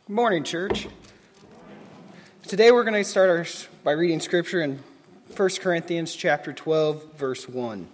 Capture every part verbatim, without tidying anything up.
Good morning, church. Today we're going to start our, by reading scripture in First Corinthians chapter twelve, verse one.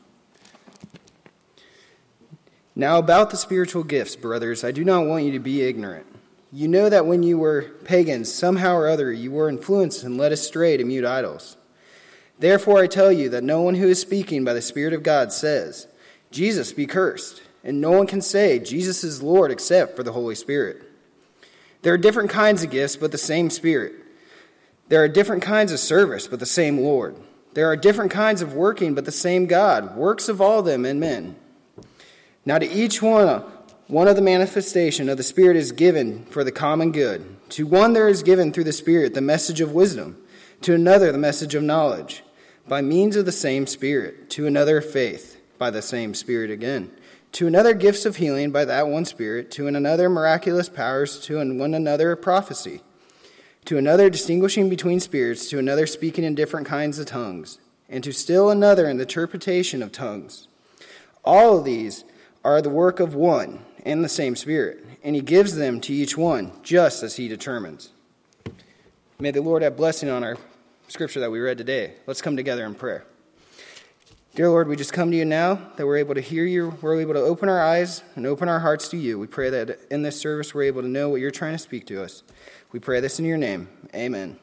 Now about the spiritual gifts, brothers, I do not want you to be ignorant. You know that when you were pagans, somehow or other you were influenced and led astray to mute idols. Therefore I tell you that no one who is speaking by the Spirit of God says, Jesus be cursed, and no one can say Jesus is Lord except for the Holy Spirit. There are different kinds of gifts, but the same Spirit. There are different kinds of service, but the same Lord. There are different kinds of working, but the same God, works of all them in men. Now to each one, one of the manifestation of the Spirit is given for the common good. To one there is given through the Spirit the message of wisdom, to another the message of knowledge, by means of the same Spirit, to another faith, by the same Spirit again, to another gifts of healing by that one Spirit, to another miraculous powers, to one another prophecy, to another distinguishing between spirits, to another speaking in different kinds of tongues, and to still another in the interpretation of tongues. All of these are the work of one and the same Spirit, and he gives them to each one, just as he determines. May the Lord have blessing on our scripture that we read today. Let's come together in prayer. Dear Lord, we just come to you now that we're able to hear you. We're able to open our eyes and open our hearts to you. We pray that in this service we're able to know what you're trying to speak to us. We pray this in your name. Amen.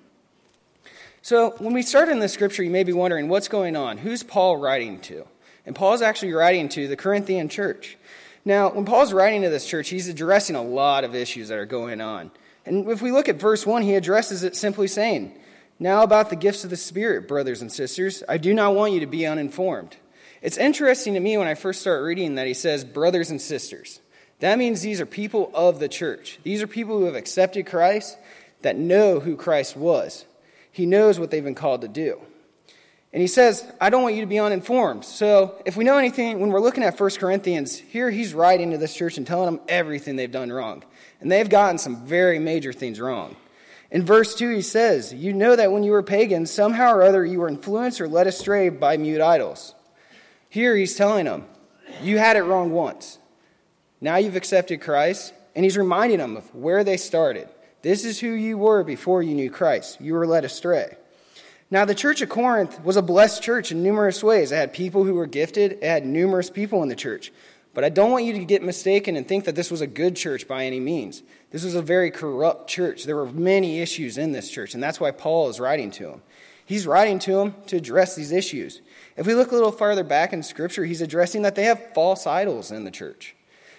So when we start in this scripture, you may be wondering what's going on. Who's Paul writing to? And Paul's actually writing to the Corinthian church. Now, when Paul's writing to this church, he's addressing a lot of issues that are going on. And if we look at verse one, he addresses it simply saying, now about the gifts of the Spirit, brothers and sisters, I do not want you to be uninformed. It's interesting to me when I first start reading that he says brothers and sisters. That means these are people of the church. These are people who have accepted Christ, that know who Christ was. He knows what they've been called to do. And he says, I don't want you to be uninformed. So if we know anything, when we're looking at First Corinthians, here he's writing to this church and telling them everything they've done wrong. And they've gotten some very major things wrong. In verse two, he says, you know that when you were pagans, somehow or other you were influenced or led astray by mute idols. Here he's telling them, you had it wrong once. Now you've accepted Christ, and he's reminding them of where they started. This is who you were before you knew Christ. You were led astray. Now the church of Corinth was a blessed church in numerous ways. It had people who were gifted. It had numerous people in the church. But I don't want you to get mistaken and think that this was a good church by any means. This was a very corrupt church. There were many issues in this church, and that's why Paul is writing to them. He's writing to them to address these issues. If we look a little farther back in Scripture, he's addressing that they have false idols in the church.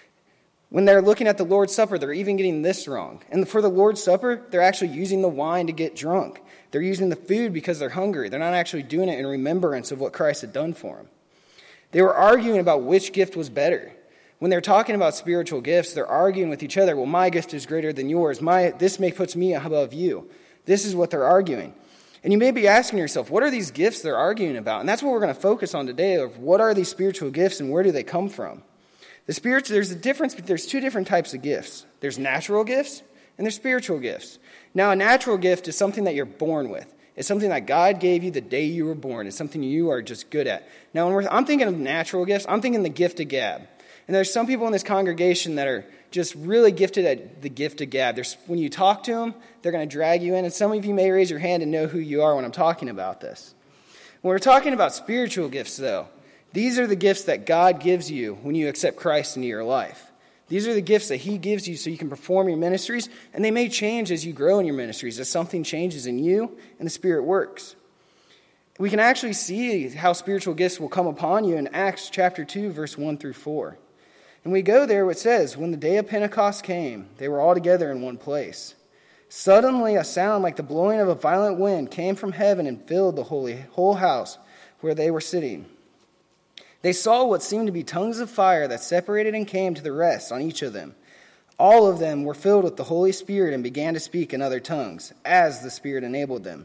When they're looking at the Lord's Supper, they're even getting this wrong. And for the Lord's Supper, they're actually using the wine to get drunk. They're using the food because they're hungry. They're not actually doing it in remembrance of what Christ had done for them. They were arguing about which gift was better. When they're talking about spiritual gifts, they're arguing with each other. Well, my gift is greater than yours. My This may puts me above you. This is what they're arguing. And you may be asking yourself, what are these gifts they're arguing about? And that's what we're going to focus on today, of what are these spiritual gifts and where do they come from? The spirit, there's a difference, there's two different types of gifts. There's natural gifts and there's spiritual gifts. Now, a natural gift is something that you're born with. It's something that God gave you the day you were born. It's something you are just good at. Now, when we're, I'm thinking of natural gifts, I'm thinking the gift of gab. And there's some people in this congregation that are just really gifted at the gift of gab. There's, when you talk to them, they're going to drag you in. And some of you may raise your hand and know who you are when I'm talking about this. When we're talking about spiritual gifts, though, these are the gifts that God gives you when you accept Christ into your life. These are the gifts that he gives you so you can perform your ministries, and they may change as you grow in your ministries, as something changes in you and the Spirit works. We can actually see how spiritual gifts will come upon you in Acts chapter two, verse one through four. And we go there, it says, when the day of Pentecost came, they were all together in one place. Suddenly a sound like the blowing of a violent wind came from heaven and filled the holy, whole house where they were sitting. They saw what seemed to be tongues of fire that separated and came to the rest on each of them. All of them were filled with the Holy Spirit and began to speak in other tongues, as the Spirit enabled them.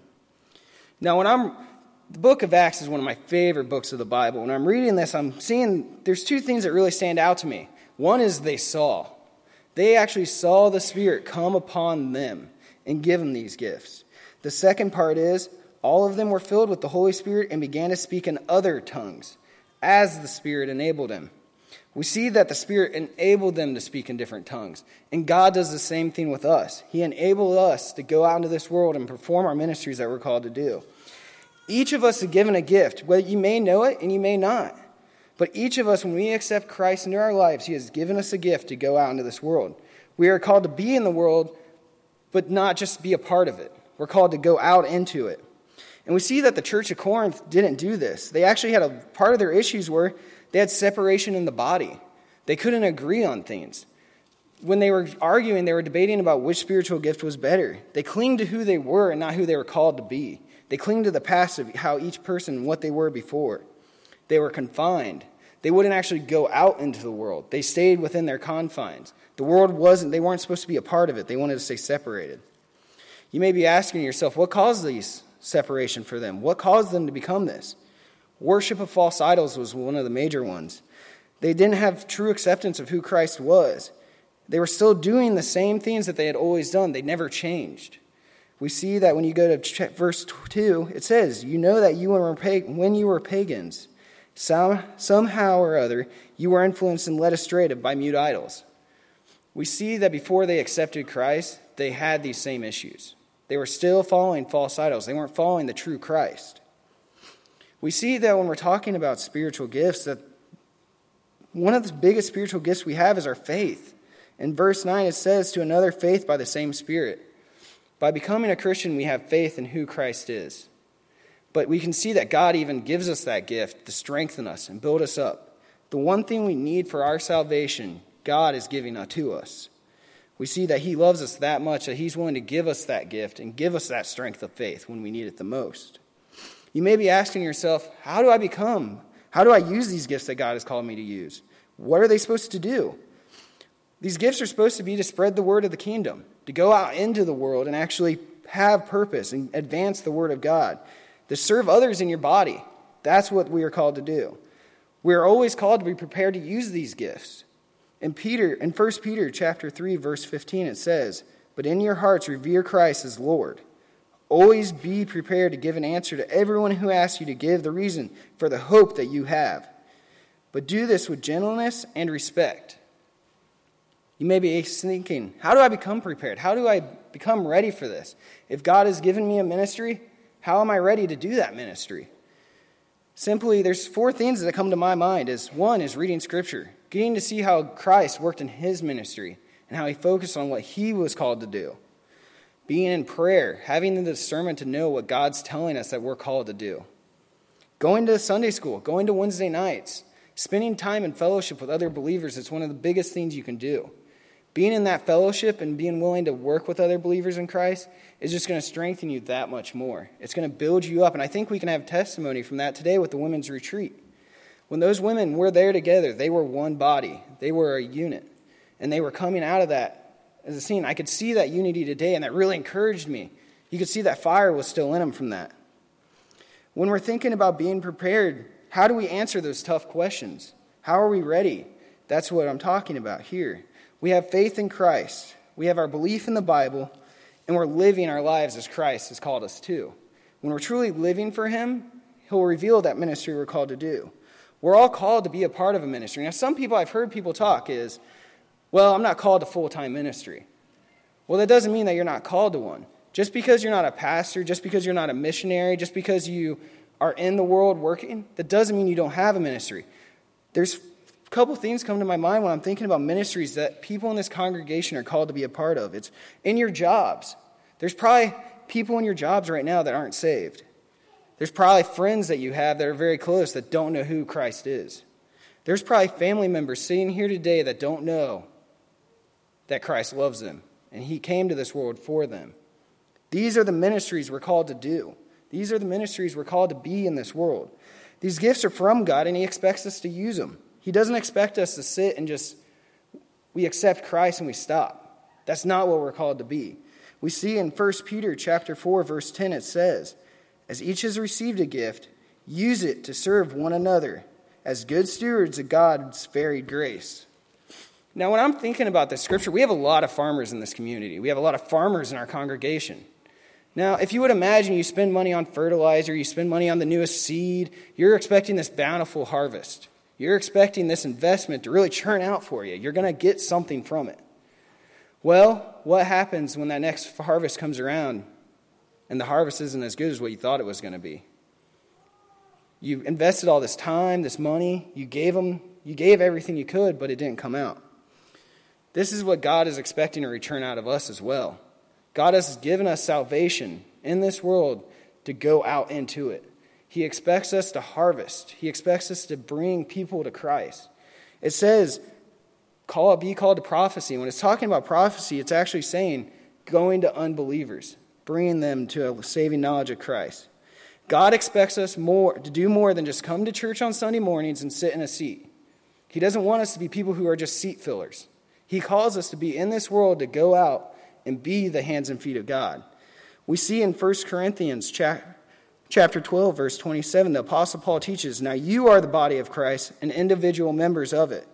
Now, when I'm, the book of Acts is one of my favorite books of the Bible. When I'm reading this, I'm seeing there's two things that really stand out to me. One is they saw. They actually saw the Spirit come upon them and give them these gifts. The second part is all of them were filled with the Holy Spirit and began to speak in other tongues, as the Spirit enabled him. We see that the Spirit enabled them to speak in different tongues. And God does the same thing with us. He enabled us to go out into this world and perform our ministries that we're called to do. Each of us is given a gift. Well, you may know it and you may not. But each of us, when we accept Christ into our lives, He has given us a gift to go out into this world. We are called to be in the world, but not just be a part of it. We're called to go out into it. And we see that the church of Corinth didn't do this. They actually had a part of their issues where they had separation in the body. They couldn't agree on things. When they were arguing, they were debating about which spiritual gift was better. They clinged to who they were and not who they were called to be. They clinged to the past of how each person, what they were before. They were confined. They wouldn't actually go out into the world. They stayed within their confines. The world wasn't, they weren't supposed to be a part of it. They wanted to stay separated. You may be asking yourself, what caused these separation for them? What caused them to become this? Worship of false idols was one of the major ones. They didn't have true acceptance of who Christ was. They were still doing the same things that they had always done. They never changed. We see that when you go to verse two, it says, you know that you were when you were pagans, some, somehow or other, you were influenced and led astray by mute idols. We see that before they accepted Christ, they had these same issues. They were still following false idols. They weren't following the true Christ. We see that when we're talking about spiritual gifts, that one of the biggest spiritual gifts we have is our faith. In verse nine, it says, to another faith by the same Spirit. By becoming a Christian, we have faith in who Christ is. But we can see that God even gives us that gift to strengthen us and build us up. The one thing we need for our salvation, God is giving to us. We see that He loves us that much that He's willing to give us that gift and give us that strength of faith when we need it the most. You may be asking yourself, how do I become? How do I use these gifts that God has called me to use? What are they supposed to do? These gifts are supposed to be to spread the word of the kingdom, to go out into the world and actually have purpose and advance the word of God, to serve others in your body. That's what we are called to do. We are always called to be prepared to use these gifts. In Peter, in First Peter chapter three, verse fifteen, it says, but in your hearts revere Christ as Lord. Always be prepared to give an answer to everyone who asks you to give the reason for the hope that you have. But do this with gentleness and respect. You may be thinking, how do I become prepared? How do I become ready for this? If God has given me a ministry, how am I ready to do that ministry? Simply, there's four things that come to my mind. Is one is reading Scripture, getting to see how Christ worked in His ministry and how He focused on what He was called to do. Being in prayer, having the discernment to know what God's telling us that we're called to do. Going to Sunday school, going to Wednesday nights, spending time in fellowship with other believers is one of the biggest things you can do. Being in that fellowship and being willing to work with other believers in Christ is just going to strengthen you that much more. It's going to build you up. And I think we can have testimony from that today with the women's retreat. When those women were there together, they were one body. They were a unit. And they were coming out of that as a scene. I could see that unity today, and that really encouraged me. You could see that fire was still in them from that. When we're thinking about being prepared, how do we answer those tough questions? How are we ready? That's what I'm talking about here. We have faith in Christ. We have our belief in the Bible, and we're living our lives as Christ has called us to. When we're truly living for Him, He'll reveal that ministry we're called to do. We're all called to be a part of a ministry. Now, some people I've heard people talk is, well, I'm not called to full-time ministry. Well, that doesn't mean that you're not called to one. Just because you're not a pastor, just because you're not a missionary, just because you are in the world working, that doesn't mean you don't have a ministry. There's a couple things come to my mind when I'm thinking about ministries that people in this congregation are called to be a part of. It's in your jobs. There's probably people in your jobs right now that aren't saved. There's probably friends that you have that are very close that don't know who Christ is. There's probably family members sitting here today that don't know that Christ loves them, and He came to this world for them. These are the ministries we're called to do. These are the ministries we're called to be in this world. These gifts are from God, and He expects us to use them. He doesn't expect us to sit and just, we accept Christ and we stop. That's not what we're called to be. We see in First Peter chapter four, verse ten, it says, as each has received a gift, use it to serve one another as good stewards of God's varied grace. Now, when I'm thinking about this scripture, we have a lot of farmers in this community. We have a lot of farmers in our congregation. Now, if you would imagine you spend money on fertilizer, you spend money on the newest seed, you're expecting this bountiful harvest. You're expecting this investment to really churn out for you. You're going to get something from it. Well, what happens when that next harvest comes around and the harvest isn't as good as what you thought it was going to be? You invested all this time, this money, you gave them, you gave everything you could, but it didn't come out. This is what God is expecting to return out of us as well. God has given us salvation in this world to go out into it. He expects us to harvest. He expects us to bring people to Christ. It says, call it, be called to prophecy. When it's talking about prophecy, it's actually saying going to unbelievers, bringing them to a saving knowledge of Christ. God expects us more to do more than just come to church on Sunday mornings and sit in a seat. He doesn't want us to be people who are just seat fillers. He calls us to be in this world to go out and be the hands and feet of God. We see in First Corinthians chapter twelve, verse twenty-seven, the Apostle Paul teaches, now you are the body of Christ and individual members of it.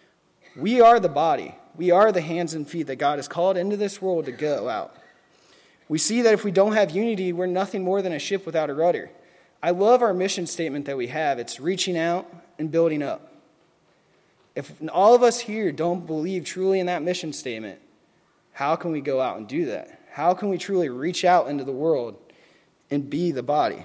We are the body. We are the hands and feet that God has called into this world to go out. We see that if we don't have unity, we're nothing more than a ship without a rudder. I love our mission statement that we have. It's reaching out and building up. If all of us here don't believe truly in that mission statement, how can we go out and do that? How can we truly reach out into the world and be the body?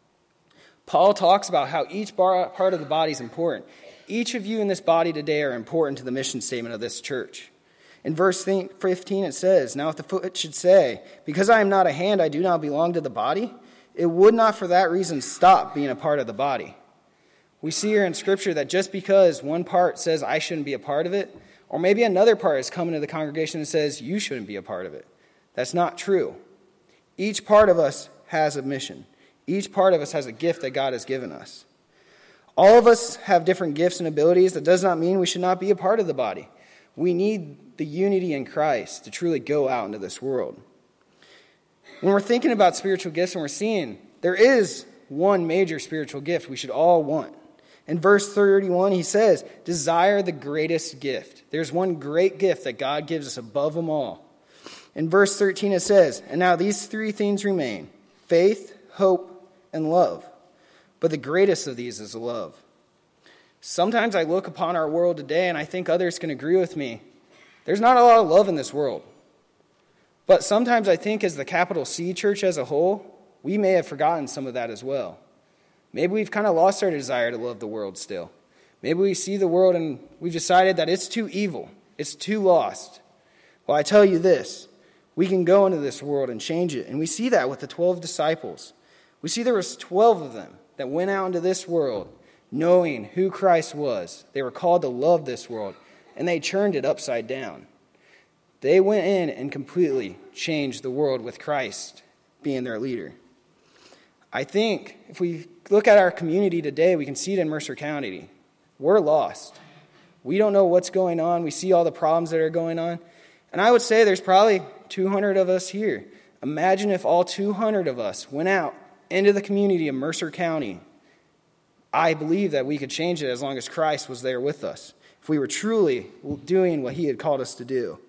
Paul talks about how each bar, part of the body is important. Each of you in this body today are important to the mission statement of this church. In verse fifteen it says, now if the foot should say, because I am not a hand, I do not belong to the body, it would not for that reason stop being a part of the body. We see here in Scripture that just because one part says I shouldn't be a part of it, or maybe another part is coming to the congregation and says you shouldn't be a part of it. That's not true. Each part of us has a mission. Each part of us has a gift that God has given us. All of us have different gifts and abilities. That does not mean we should not be a part of the body. We need the unity in Christ to truly go out into this world. When we're thinking about spiritual gifts and we're seeing, there is one major spiritual gift we should all want. In verse thirty-one, he says, desire the greatest gift. There's one great gift that God gives us above them all. In verse thirteen, it says, and now these three things remain, faith, hope, and love. But the greatest of these is love. Sometimes I look upon our world today, and I think others can agree with me. There's not a lot of love in this world. But sometimes I think as the capital C church as a whole, we may have forgotten some of that as well. Maybe we've kind of lost our desire to love the world still. Maybe we see the world and we've decided that it's too evil. It's too lost. Well, I tell you this. We can go into this world and change it. And we see that with the twelve disciples. We see there was twelve of them that went out into this world knowing who Christ was. They were called to love this world, and they turned it upside down. They went in and completely changed the world with Christ being their leader. I think if we look at our community today, we can see it in Mercer County. We're lost. We don't know what's going on. We see all the problems that are going on. And I would say there's probably two hundred of us here. Imagine if all two hundred of us went out into the community of Mercer County. I believe that we could change it as long as Christ was there with us, if we were truly doing what he had called us to do.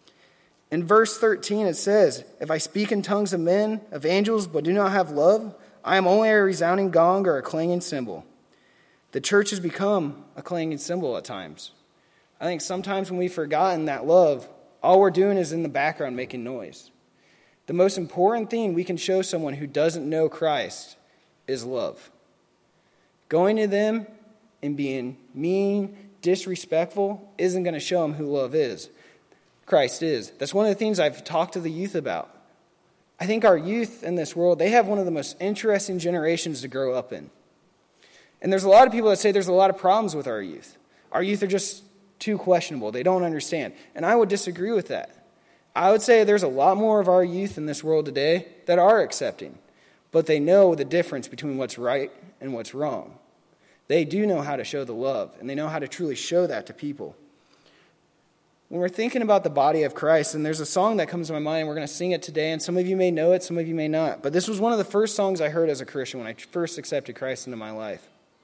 In verse thirteen, it says, if I speak in tongues of men, of angels, but do not have love, I am only a resounding gong or a clanging cymbal. The church has become a clanging cymbal at times. I think sometimes when we've forgotten that love, all we're doing is in the background making noise. The most important thing we can show someone who doesn't know Christ is love. Going to them and being mean, disrespectful isn't going to show them who love is. Christ is. That's one of the things I've talked to the youth about. I think our youth in this world, they have one of the most interesting generations to grow up in. And there's a lot of people that say there's a lot of problems with our youth. Our youth are just too questionable. They don't understand. And I would disagree with that. I would say there's a lot more of our youth in this world today that are accepting, but they know the difference between what's right and what's wrong. They do know how to show the love, and they know how to truly show that to people. When we're thinking about the body of Christ, and there's a song that comes to my mind, we're going to sing it today, and some of you may know it, some of you may not, but this was one of the first songs I heard as a Christian when I first accepted Christ into my life.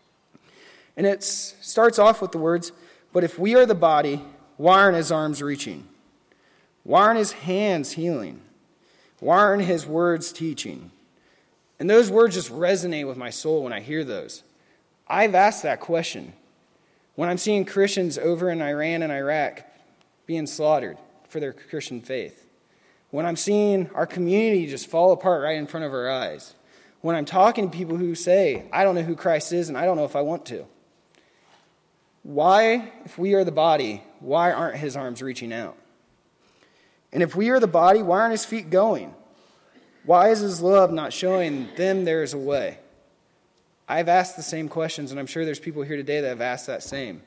And it starts off with the words, but if we are the body, why aren't his arms reaching? Why aren't his hands healing? Why aren't his words teaching? And those words just resonate with my soul when I hear those. I've asked that question. When I'm seeing Christians over in Iran and Iraq being slaughtered for their Christian faith. When I'm seeing our community just fall apart right in front of our eyes. When I'm talking to people who say, I don't know who Christ is and I don't know if I want to. Why, if we are the body, why aren't his arms reaching out? And if we are the body, why aren't his feet going? Why is his love not showing them there is a way? I've asked the same questions, and I'm sure there's people here today that have asked that same.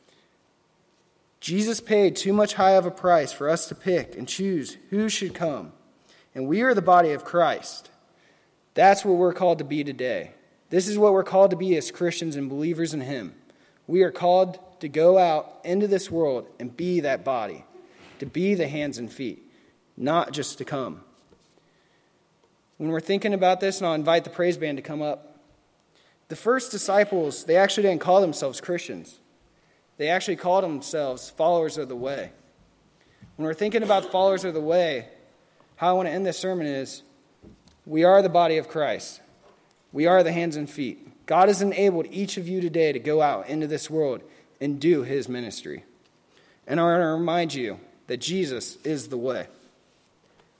Jesus paid too much high of a price for us to pick and choose who should come. And we are the body of Christ. That's what we're called to be today. This is what we're called to be as Christians and believers in him. We are called to go out into this world and be that body, to be the hands and feet, not just to come. When we're thinking about this, and I'll invite the praise band to come up, the first disciples, they actually didn't call themselves Christians. They actually called themselves followers of the way. When we're thinking about followers of the way, how I want to end this sermon is, we are the body of Christ. We are the hands and feet. God has enabled each of you today to go out into this world and do his ministry. And I want to remind you that Jesus is the way.